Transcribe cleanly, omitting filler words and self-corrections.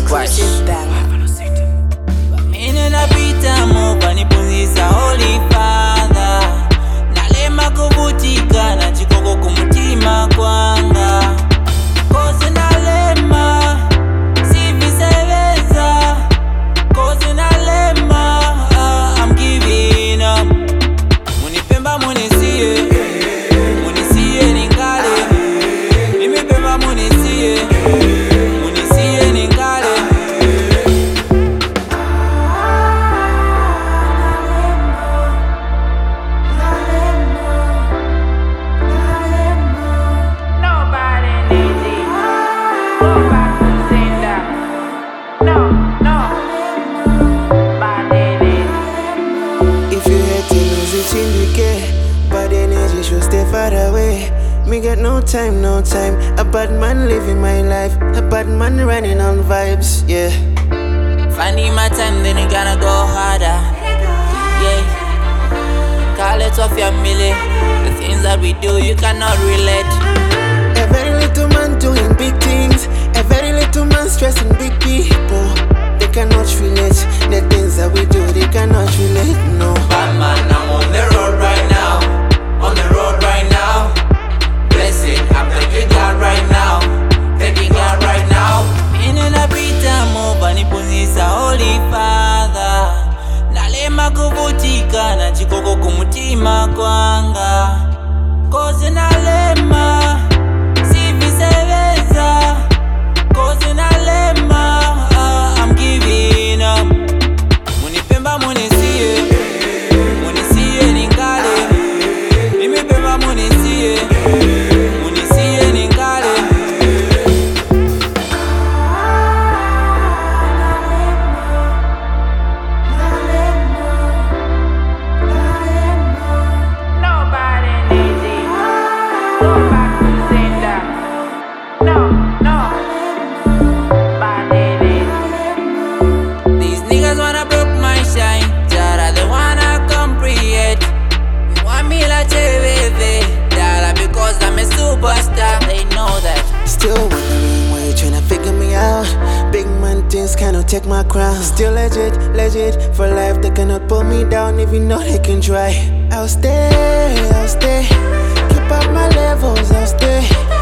Exclusive bang. Mine napita mopa nipunzisa Holy Father. Nalema kuvutika na chikoko kumutima kwanga. Kozi nalema siviseweza. Kozi nalema I'm giving up. Munipemba munisie, munisie ningale. Nimepemba munisie, munisie ningale. If you had to lose it in the care, bad energy should stay far away. Me got no time, no time. A bad man living my life, a bad man running on vibes, yeah. Finding my time, then you gotta go harder. Yeah. Call it off your milli. The things that we do, you cannot relate. A very little man doing big things, a very little man stressing big people. They cannot relate. The things that we do, they cannot relate, no. Bad man, I'm on the road right now. On the road right now. Blessed, I'm thanking God right now. Thanking God right now. Mine napita mopa nipunzisa Holy Father. Nalema kuvutika na chikoko kumutima kwanga. Kozi nalema siviseweza. Kozi nalema I'm giving up. Munipemba munisie, munisie ningale. Nimepemba munisie, munisie ningale. These niggas wanna broke my shine. Jara they wanna comprehend. You want me like JVV. Dara because I'm a superstar. They know that. Still wondering why you tryna figure me out. Big man things cannot take my crown. Still legit, legit for life. They cannot pull me down even though they can try. I'll stay. Keep up my levels, I'll stay.